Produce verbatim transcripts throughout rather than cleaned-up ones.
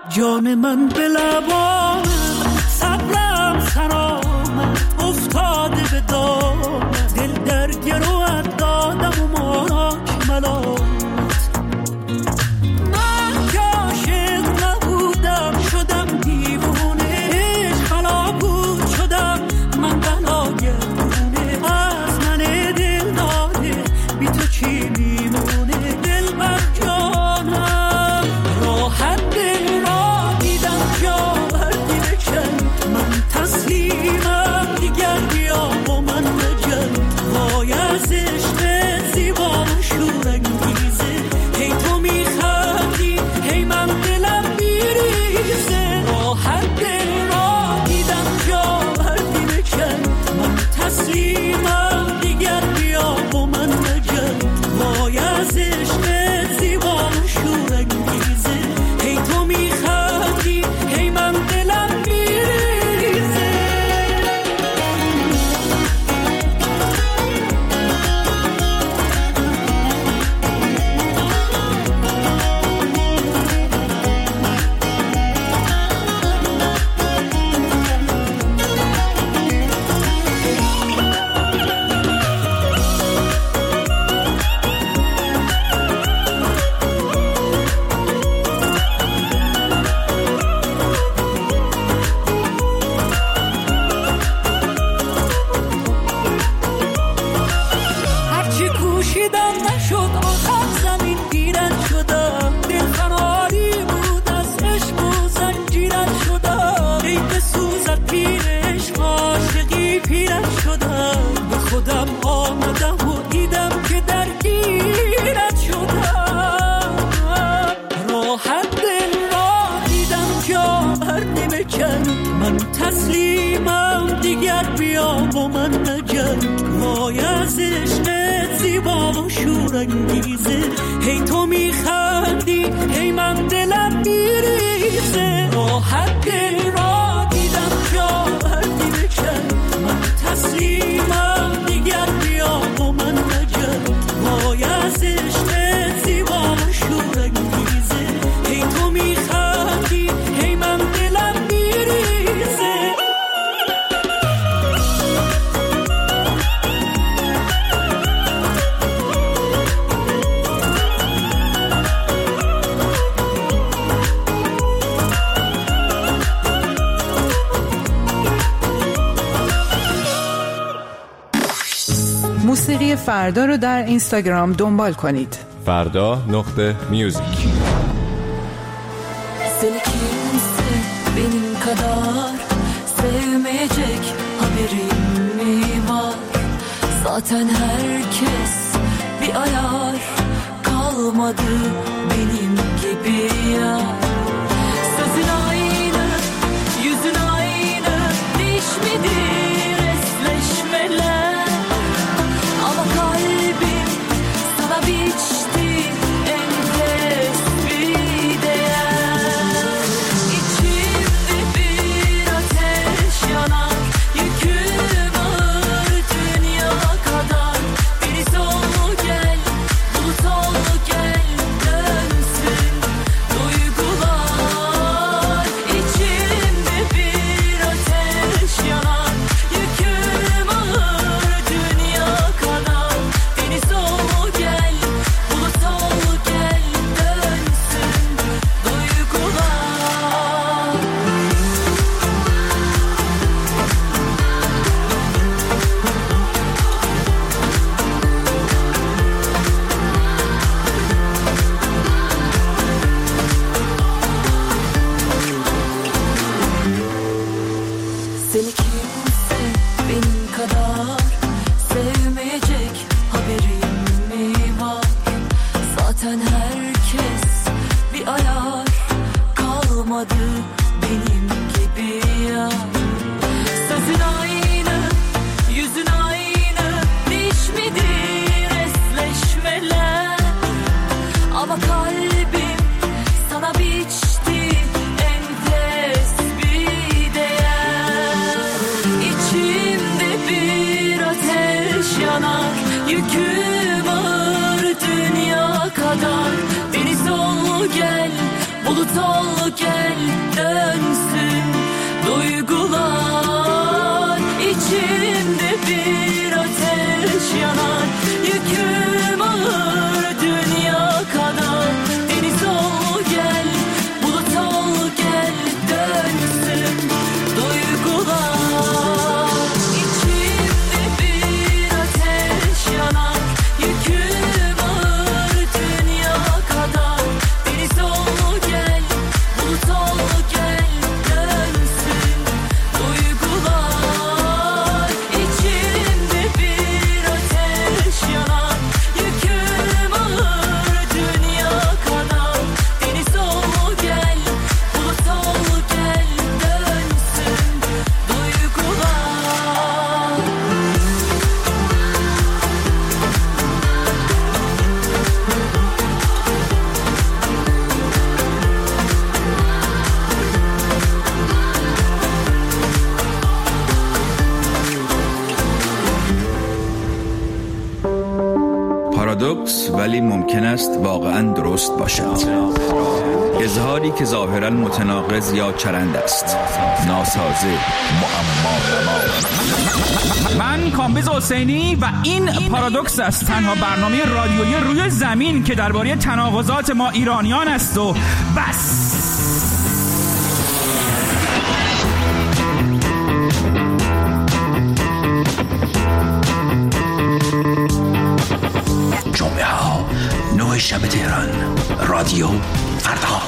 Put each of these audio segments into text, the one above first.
جان من به لبان صبرم سرآمد افتاده به دام دل در گروت دادم و ماک ملامت من که عاشق نبودم شدم دیوونه عشق بلا بود شدم من بلا گردونه از من دل داده بی تو چی میمونه دل بر جانم راحت دل را دیدم جا بردی بکن من تسلیمم دیگر بیا با من بجن وای از عشق زیبا و شورانگیزه هی تو میخندی هی من دلم میریزه راحت دل را دیدم جا بردی بکن من تسلیمم دیگر بیا با من بجن وای از عشق زیبا و شورانگیزه هی تو میخندی هی من دلم میریزه هرچی کوشیدم نشد آخر زمین گیرد شدم دل فناری بود از عشق و زنجیرد شدم ای بسوزد پیر عشق عاشقی پیرد شدم به خودم آمدم و دیدم که درگیرد شدم راحت دل را دیدم جا بردی بکن من تسلیمم دیگر بیا با من نجن وای از عشق زیبا و شورانگیزه هی تو میخندی هی من دلم میریزه راحت دل را دیدم جا بردی بکن من تسلیمم دیگر بیا با من نجن وای از عشق زیبا و شورانگیزه هی تو میخندی هی من دلم میریزه موسیقی فردا رو در اینستاگرام دنبال کنید. فردا نقطه میوزیک. Seni kimse benim kadar sevmeyecek haberim mi var? Zaten herkes bir ayar kalmadı benim gibi ya. Sözün aynı, yüzün aynı, değişmedi resleşmeler. Ama kalbim sana biçti enfes bir değer. İçimde bir ateş yanar, yüküm ağır dünya kadar. Deniz ol gel, bulut ol gel, dönsün duygular. İçimde bir ateş yanar, yüküm ağır dünya kadar. Deniz ol gel, bulut ol gel, dönsün duygular. Seni kimse benim kadar sevmeyecek haberim mi var? Zaten herkes bir ayar kalmadı benim gibi ya. Sözün aynı, yüzün aynı, değişmedi resleşmeler. Ama kalbim sana biçti enfes bir değer. İçimde bir ateş yanar, yüküm ağır dünya kadar. Deniz ol gel, bulut bulut ol gel dönsün duygular. İçimde bir ateş yanar, yüküm ağır dünya kadar. Deniz ol gel, bulut ol gel dönsün duygular. İçimde bir ateş yanar, yüküm ağır dünya kadar. Deniz ol gel, bulut ol gel dönsün duygular. İçimde bir ateş yanar, yüküm ağır dünya kadar. Deniz ol gel, bulut ol gel dönsün duygular. پارادوکس ولی ممکن است واقعاً درست باشد. اظهاری که ظاهراً متناقض یا چرند است. ناسازه، معما. من کامبیز حسینی و این پارادوکس است، تنها برنامه رادیویی روی زمین که درباره تناقضات ما ایرانیان است و بس. جمعه ها نه شب تهران، رادیو فردا.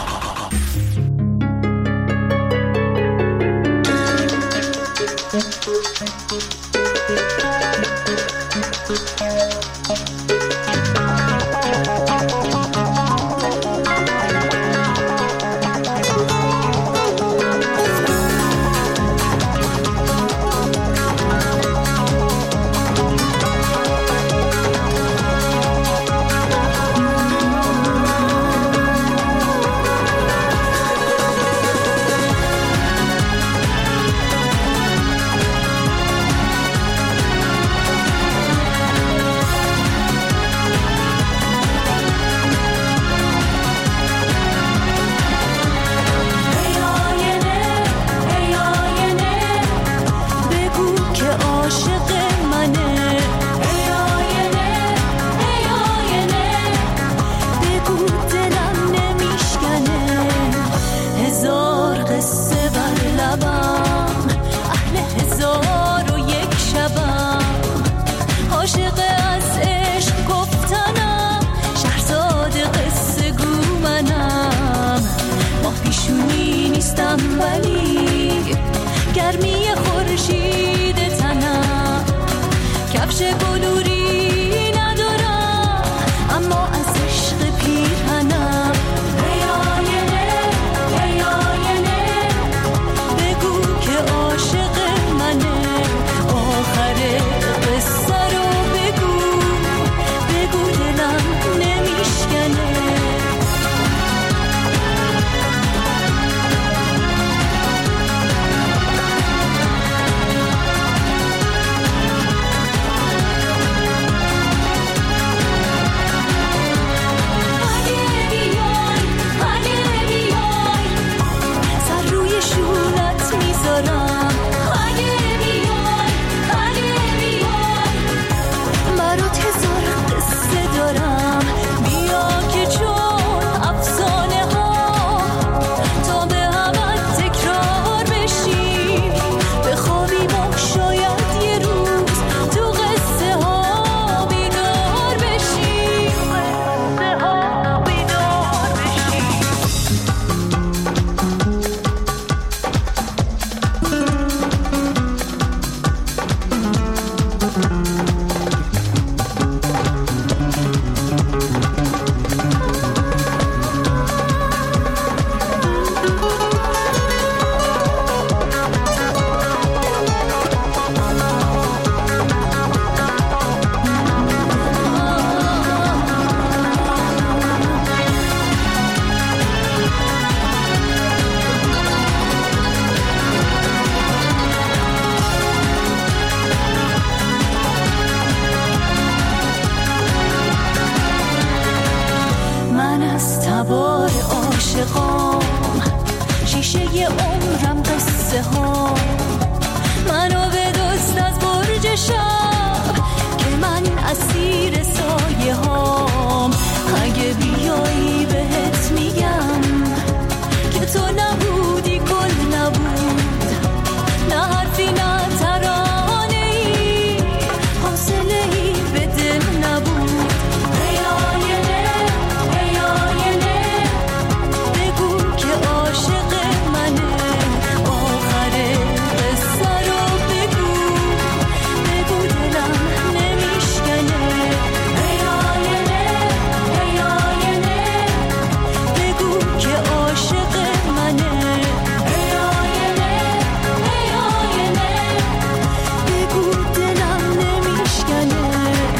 همه عمرم قصه ها، منو به دوست از برج شب که من اسیر سایه هام. اگه بیایی بهت میگم که تو نبودی گل نبود، نه حرفی نه ترانه ای، حوصله ای به دل نبود. ای آینه ای آینه بگو که عاشق منه، آخر قصه رو بگو بگو دلم نمیشکنه. ای آینه ای آینه بگو که عاشق منه، ای آینه ای آینه بگو دلم نمیشکنه.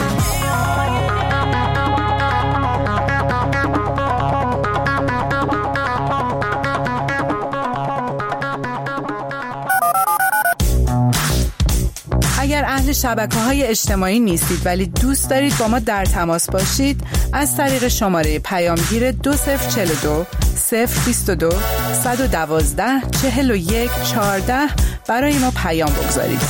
اگر اهل شبکه‌های اجتماعی نیستید ولی دوست دارید با ما در تماس باشید، از طریق شماره پیامگیر دو صفر چهل و دو صفر بیست و دو صد و دوازده چهل و یک چهارده برای ما پیام بگذارید.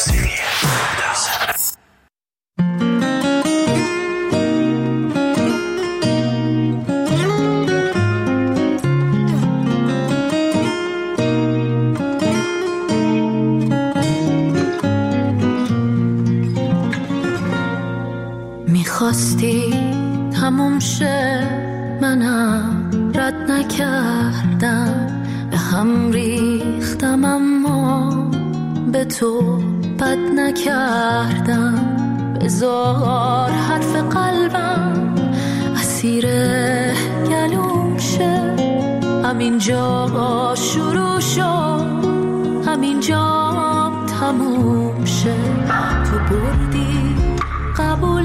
میخواستی تموم شه منم رد نکردم، به هم ریختم اما به تو بد نکردم. بذار حرف قلبم اسیر گلوم شه، همینجا شروع شد همینجا تموم شه. تو بردی قبول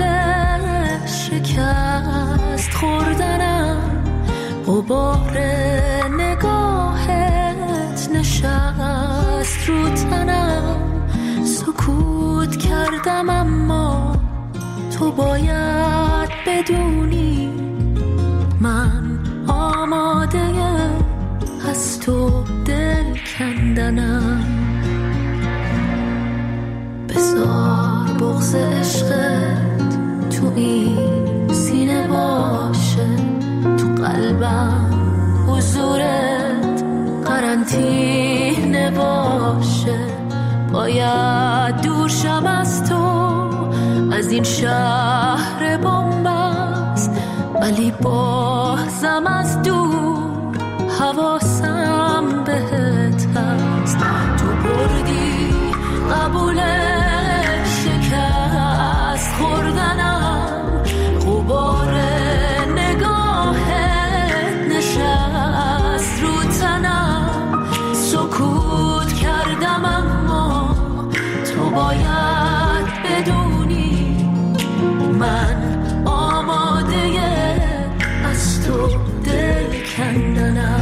شکست خوردنم، غبار نگاهت نشست رو تنم. سکوت کردم اما تو باید بدونی من آماده از تو دل کندنم. بذار بغض عشقت تو این سینه باشه، تو قلبم حضورت قرنطینه باشه. باید دور شم از تو، از این شهر بنبست، ولی بازم از دور حواسم بهت هست. تو بردی قبول شکست خوردنم، غبار نگاهت نشست رو تنم. سکوت کردم اما تو باید بدونی من آماده از تو دل کندنم.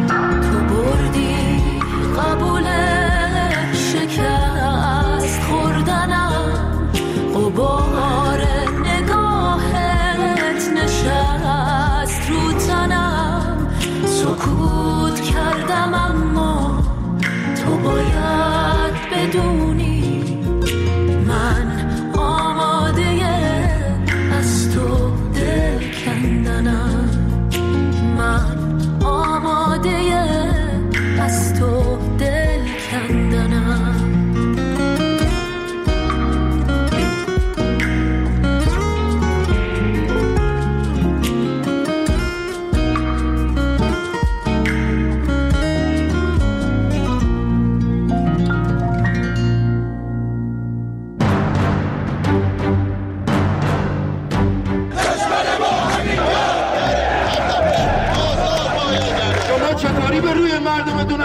خورد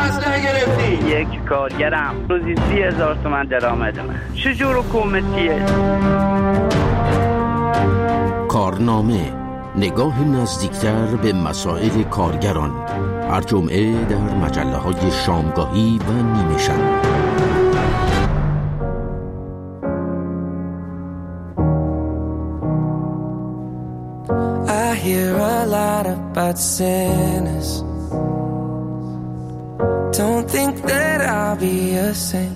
اسلحه گرفتی؟ یک کارگرم، روزی سی هزار تومن درآمدمه. چجور حکومتیه؟ کارنامه، نگاه نزدیکتر به مسائل کارگران، هر جمعه در مجله های شامگاهی و نیمه شب. I hear a lot about sinners. Don't think that I'll be a saint,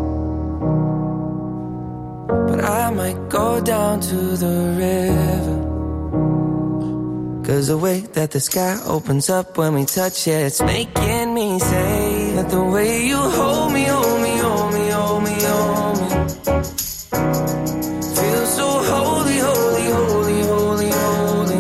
but I might go down to the river. 'Cause the way that the sky opens up when we touch it, it's making me say that the way you hold me, hold me, hold me, hold me, hold me, feels so holy, holy, holy, holy, holy.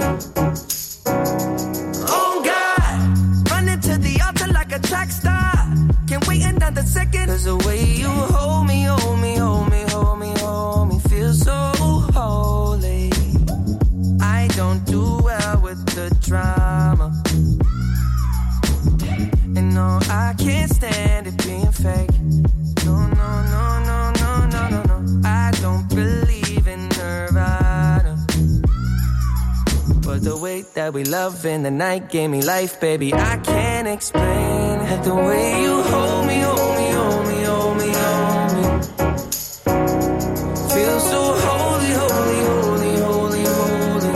Oh God, running to the altar like a track star. Can't wait another second. 'Cause the way you hold me, hold me, hold me, hold me, hold me, feels so holy. I don't do well with the drama, and no, I can't stand it being fake. No, no, no, no, no, no, no, no. I don't believe in Nirvana, but the way that we love in the night gave me life, baby. I can't explain it. The way you hold me, hold me, hold me, hold me, hold me, feels so holy, holy, holy, holy, holy.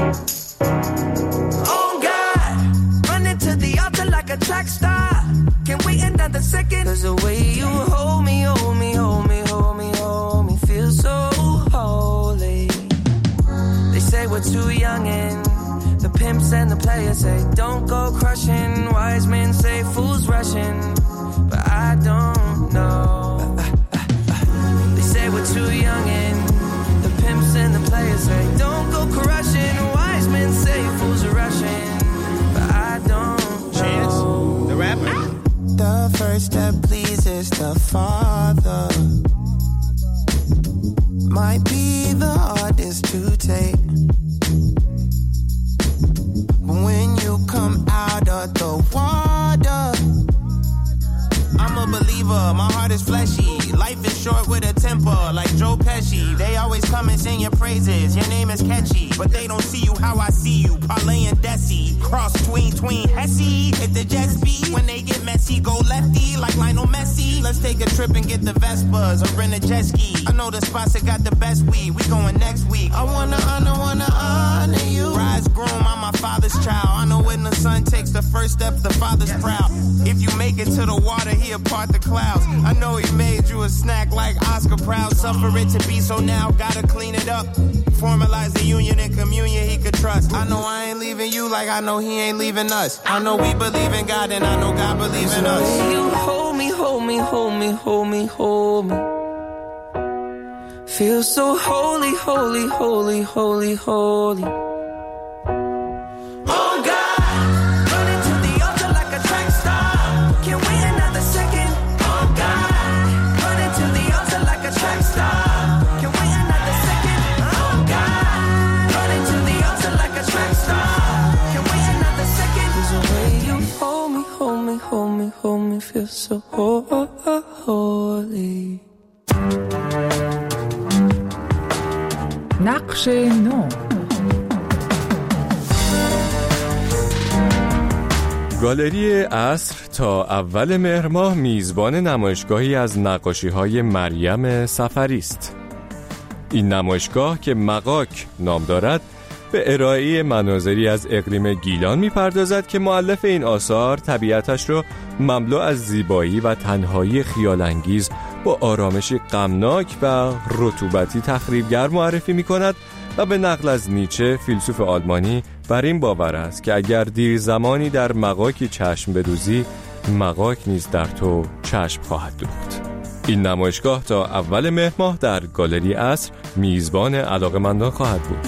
Oh God, running to the altar like a track star. Can't wait another second. 'Cause the way you hold me, hold me, hold me, hold me, hold me, feels so holy. They say we're too young and the pimps and the players say don't go crushing. Wise men say fools rushing, but I don't know. They say we're too young and the pimps and the players say don't go crushing. Wise men say fools are rushing, but I don't know. Chance, the rapper. The first that pleases the Father might be the hardest to take. When you come out of the water, I'm a believer, my heart is fleshy. Life is short with a temper, like Joe Pesci. They always come and sing your praises, your name is catchy, but they don't see you how I see you. Parlay and Desi, cross tween tween Hesse. Hit the jet speed, when they get messy, go lefty like Lionel Messi. Let's take a trip and get the Vespas or rent a jet ski. I know the spots that got the best weed, we going next week. I wanna honor, wanna honor you. Rise groom, I'm my father's child. I know when the son takes the first step, the father's proud. If you make it to the water, he'll part the clouds. I know he made you a snack like Oscar Proud. Suffer it to be so now, gotta clean it up. Formalize the union and communion he could trust. I know I ain't leaving you like I know he ain't leaving us. I know we believe in God and I know God believes in us. You hold me, hold me, hold me, hold me, hold me, feel so holy, holy, holy, holy, holy. Oh God, running to the altar like a track star. Can't wait another second. Oh God, running to the altar like a track star. Can't wait another second. Oh God, running to the altar like a track star. Can't wait another second. 'Cause the way you hold me, hold me, hold me, hold me, feel so holy. نقش نو. گالری عصر تا اول مهر ماه میزبان نمایشگاهی از نقاشی‌های مریم سفری است. این نمایشگاه که مغاک نام دارد به ارائه مناظری از اقلیم گیلان می‌پردازد که مؤلف این آثار طبیعتش را مملو از زیبایی و تنهایی خیال‌انگیز با آرامش غمناک و رطوبتی تخریبگر معرفی می‌کند و به نقل از نیچه فیلسوف آلمانی بر این باور است که اگر دیر زمانی در مغاکی چشم بدوزی، مغاک نیز در تو چشم خواهد دوخت. این نمایشگاه تا اول مهر ماه در گالری عصر میزبان علاقه‌مندان خواهد بود.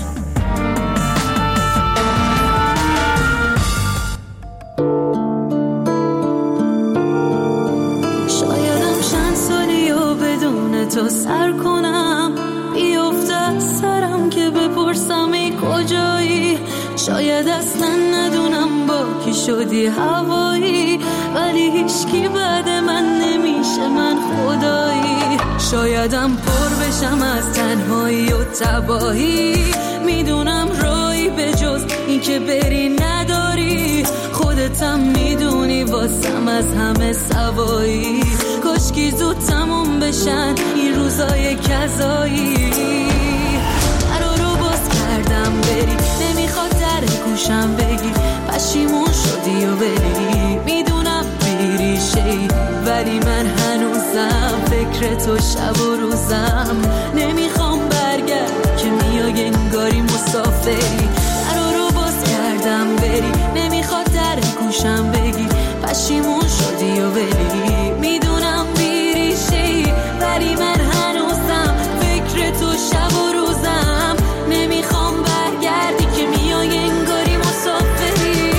شایدم چند سالی و بدون تو سر کنم، بیفته سرم که بپرسم ای کجایی. شاید اصلا ندونم با کی شدی هوایی، ولی هیچکی بعد من نمیشه من خدایی. شایدم پر بشم از تنهایی و تباهی، میدونم رایی به جز این که بری نداری. خودتم میدونی واسم از همه سوایی، کاشکی زود تموم بشن این روزای کذایی. درا رو باز کردم بری، نمیخواد در گوشم بگی پشیمون شدی و بری. میدونم بیری شی ولی من هنوزم فکر تو شب و روزم. نمیخوام برگرد که میای انگاری مسافری. درا رو باز کردم بری، نمیخواد در گوشم بگی پشیمون شدی و بری. میدونم بیری شی ولی من هنوزم فکر تو شب و روزم. نمیخوام برگردی که میای انگاری مسافری.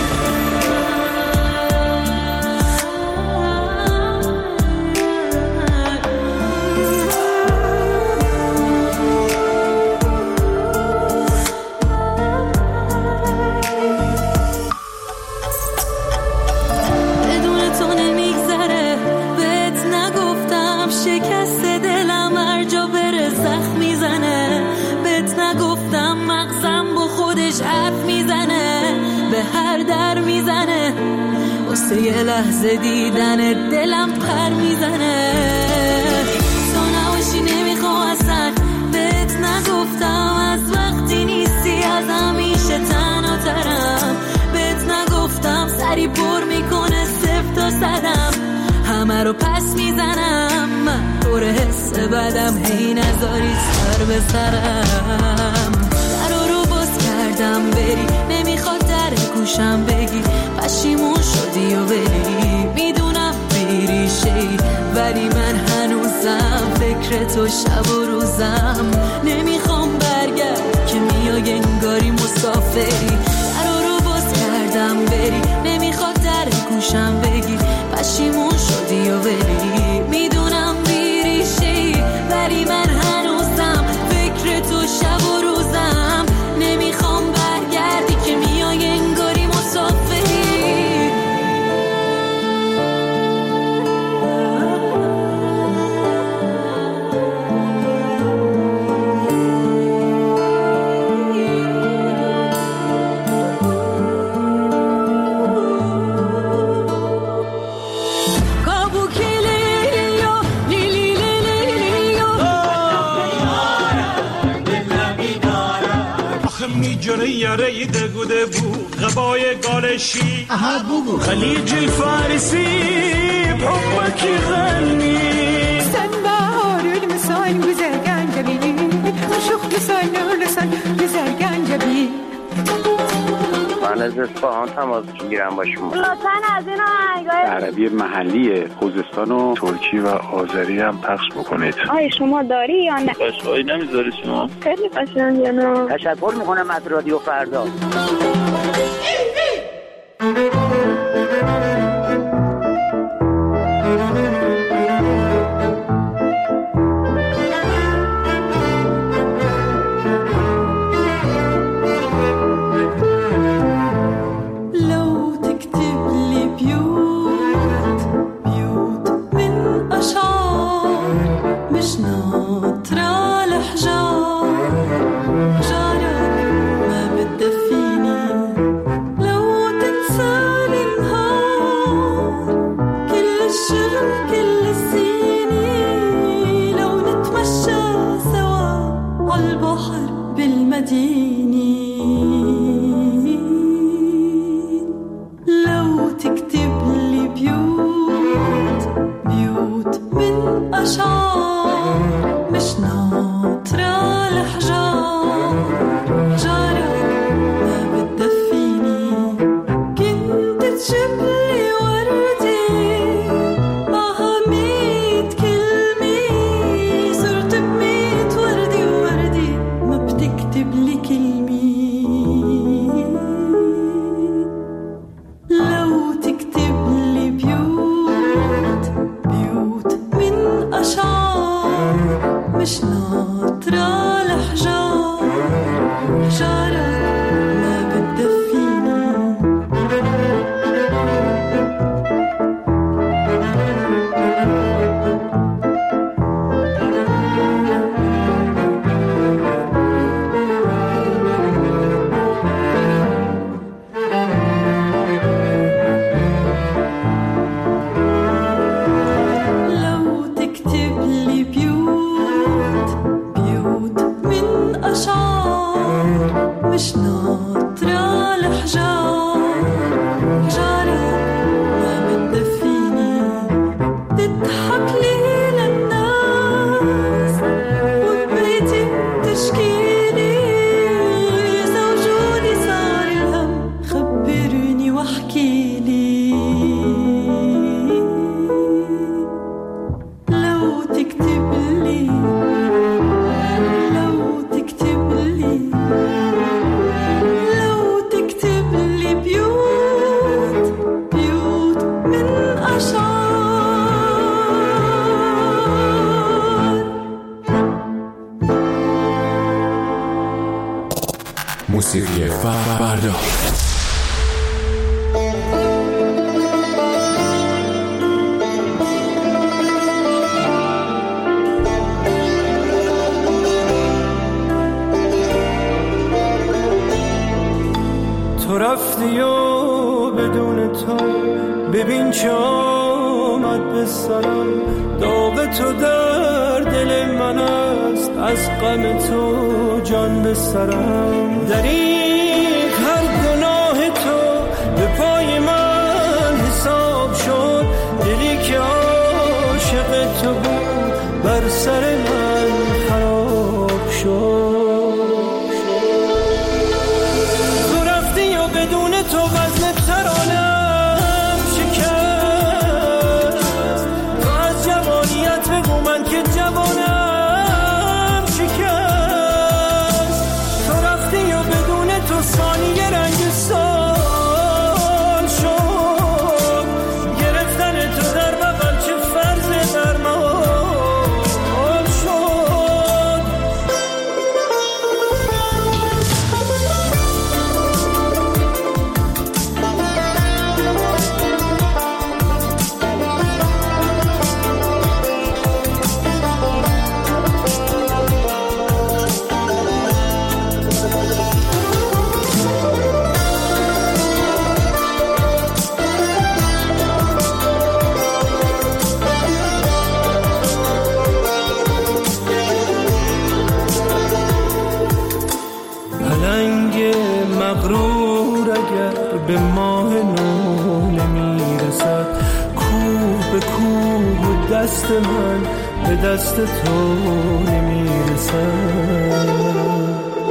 یه لحظه دیدن دلم پر میزنه. تو نباشی نمیخوام اصلا، بهت نگفتم از وقتی نیستی از همیشه تنها ترم. بهت نگفتم سری پر میکنه صفر تا صدم، همه رو پس میزنم. من پر حس بدم هی نذاری سر به سرم. درا رو باز کردم بری، نمیخواد در گوشم بگی پشیمون شدی و بری. میدونم بیری شی ولی من هنوزم فکر تو شب و روزم. نمیخوام برگرد که میای انگاری مسافری. درا رو باز کردم بری، نمیخواد در گوشم بگی پشیمون شدی و بری. میدونم بیری شی ولی من هنوزم فکر تو شب و روزم. نمیخوام برگردی که میای انگاری مسافری. جره یاره دگوده بود غبای گالشی خلیج الفارسي بحبك يغني سنبار المساين بزرقان جبيني وشوخ لسان لسان بزرقان جبيني. من از اصفهان تماس میگیرم با شما. لطفاً از این آهنگای عربی محلی خوزستان و ترکی و آذری هم پخش بکنید. آیا شما داری یا نه؟ قشنگی نمیذاری شما؟ خیلی قشنگه. نه تشکر میکنم از رادیو فردا. تكتب لي لو تكتب لي لو تكتب لي بيوت بيوت من أشعار موسیقی فردا. تو رفتی و بدون تو ببین چه آمد به سرم، داغ تو در دل من است، از غم تو جان به سرم. دریغ هر گناه تو به پای من حساب شد، دلی که عاشق تو بود بر سر من خراب شد. بدون تو وزن ترانم شکست، تو از جوانیت بگو من که جوانم شکست. تو رفتی و بدون تو ثانیه رنگ سال شد، گرفتن تو در بغل چه فرض درمان شد. مغرور اگر به ماه نو نمیرسد، کوه به کوه دست من به دست تو نمیرسد.